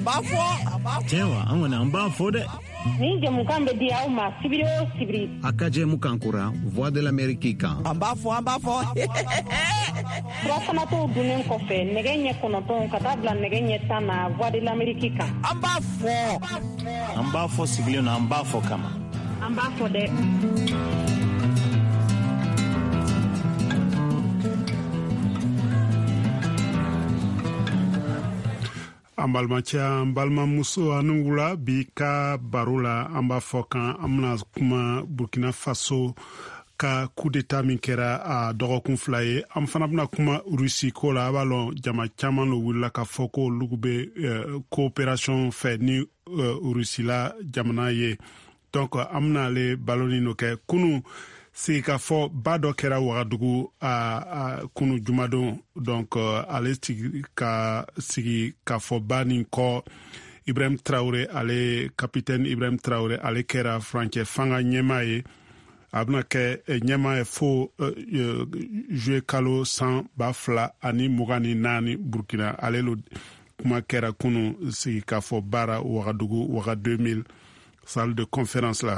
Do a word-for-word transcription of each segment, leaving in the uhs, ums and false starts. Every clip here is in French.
b'a fɔ tiɲɛ wa an kɔni an b'a fɔ dɛ ni jamukan bɛ di aw ma sibiri o sibiri a ka jɛmu kan kura Voix de l'Amérique kan an b'a fɔ an b'a fɔ furafanatɔw dunnen kɔfɛ nɛgɛ ɲɛ kɔnɔntɔn ka taa bila nɛgɛ ɲɛ tan na Voix de l'Amérique kan an b'a fɔ an b'a fɔ sigilen na an b'a fɔ kama an b'a fɔ dɛ an balimacɛ an balimamuso ani wula bi ka baro la an b'a fɔ kan an bena kuma Burkina Faso ka coup d'état min kɛra a dɔgɔkun fila ye an fana bena kuma Rusi ko la a b'a lɔn jama caaman lo wulila ka fɔ ko olugu be uh, coopération fɛ ni uh, Rusila jamana ye donc an benale balo ni no kɛ kunu sigi ka fɔ ba dɔ kɛra Wagadugu a, a kunu jumadon donc uh, ale sigi ka sigi ka fɔ ba nin kɔ Ibrahim Traoré ale capitaine Ibrahim Traoré ale kɛra furancɛ fanga ɲɛma ye a bena kɛ ɲɛma ye fo uh, uh, juillet kalo san ba fila ani mugan ni naani Burkina ale lo kuma kɛra kunu sigi ka fɔ baara Wagadugu Waga deux mille salle de conférence la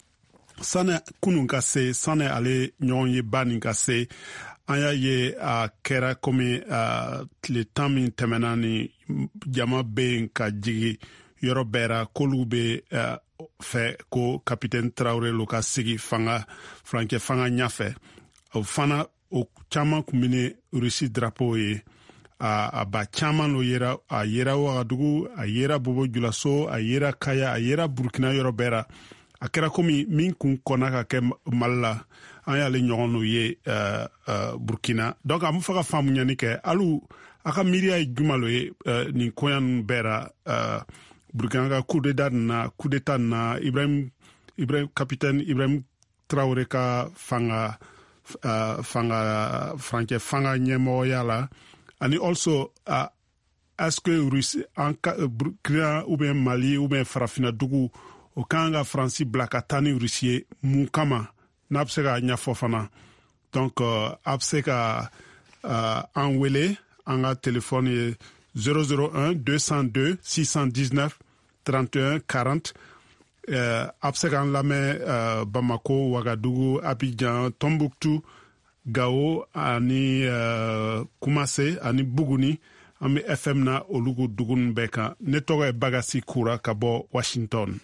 sani kunun ka se sani ale ɲɔgɔn ye ba nin ka se an y'a ye a kɛra komi uh, tile tan min tɛmɛna ni jama be yen ka jigi yɔrɔ bɛɛra k'olu be uh, fɛ ko capitaine Traoré lo ka sigi fanga furancɛ fanga ɲafɛ o fana o caaman kun beni Rusi drapeau ye a, a ba caaman lo yera a yera Wagadugu a yera Bobo Julaso a yera Kaya a yera Burkina yɔrɔ bɛɛra a kɛra komi min kun kɔnna ka kɛ Mali la an y'ale ɲɔgɔn n'o ye uh, uh, Burkina donc an bɛ fɛ ka faamuyani kɛ alu a ka miiriya ye juma lo ye uh, nin koɲa ninnu bɛɛ ra uh, Burkina ka coup d'état na coup d'état na Ibrahim Ibrahim capitaine Ibrahim Traoré ka fanga uh, fanga furancɛ fanga ɲɛmɔgɔya la ani also uh, est-ce que Russie an ka uh, Burkina ou bien Mali ou bien Farafina dugu o kan ka Faransi bila ka taa ni Rusi ye mun kama n'a bɛ se ka ɲɛfɔ fana donc uh, a bɛ se ka uh, an wele an ka telefɔni ye zéro zéro un deux cent deux six cent dix-neuf trente et un quarante uh, a bɛ se k'an lamɛn uh, Bamako, Wagadugu, Abidjan, Tombouctou, Gao ani uh, Kumase ani Buguni an bɛ F M na olugu dugu ninnu bɛɛ kan ne tɔgɔ ye Bagasi Kura ka bɔ Washington.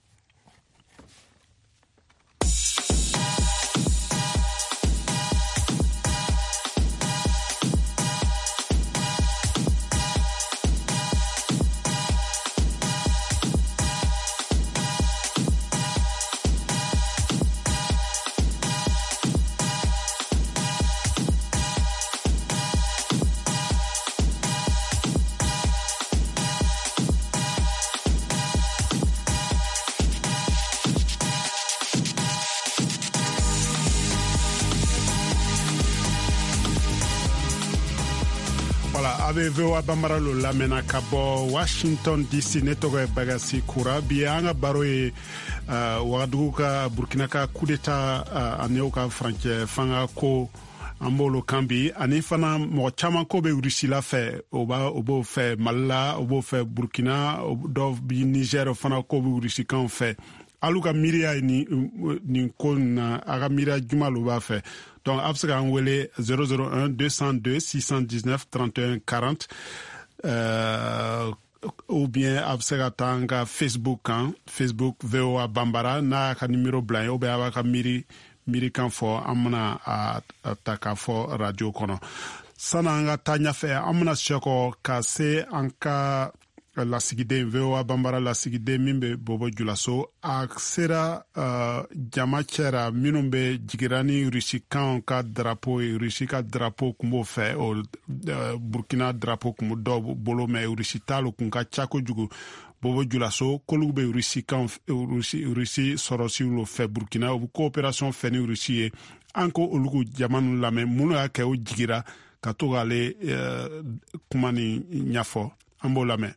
A bɛ V O A Banbara lo lamɛnna ka bɔ Washington D C ne tɔgɔ ye Bagasi Kura bi an ka baro ye uh, Wagadugu ka Burkina ka coup d'état uh, ani o ka furancɛ fanga ko an b'olu kan bi ani fana mɔgɔ caman ko bɛ Rusila fɛ o b'a o b'o fɛ Mali la o b'o fɛ Burkina dɔw bi Niger fana ko bɛ Rusikanw fɛ alu ka miiriya ye nin nin ko na a ka miiriya juma lo b'a fɛ donc a bɛ se k'an wele zéro zéro un deux cent deux six cent dix-neuf trente et un quarante euh, ou bien a bɛ se ka taa an ka Facebook kan Facebook V O A Banbara n'a y'a ka numéro bila ye ou bien a b'a ka miiri miiri kan fɔ an bɛna a, a ta k'a fɔ radio kɔnɔ sanni an ka taa ɲɛfɛ an bɛna sɛkɔ ka se an ka lasigiden V O A Banbara lasigiden min bɛ Bobo Julaso a sera uh, jama cɛra minnu bɛ jigira ni Rusikanw ka drapeau ye Rusi ka drapeau kun b'o fɛ o uh, Burkina drapeau kun b'o dɔw bolo mɛ Rusi t'alo kun ka ca kojugu Bobo Julaso k'olu bɛ Rusikanw Rusi Rusi sɔrɔsiw lo fɛ Burkina u bɛ coopération fɛ ni Rusi ye an ko olu k'u jama ninnu lamɛn minnu y'a kɛ o jigira ka to k'ale uh, kuma ni ɲɛfɔ an b'o lamɛn.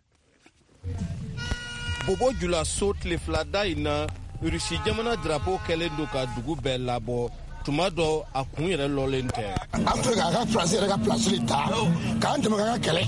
Bobo Julaso tile fila da in na Rusi jamana drapeau kɛlen do ka dugu bɛɛ labɔ tuma dɔ a kun yɛrɛ lɔlen tɛ an to ka ka France yɛrɛ ka place ta k'an tɛmɛ ka ka kɛlɛ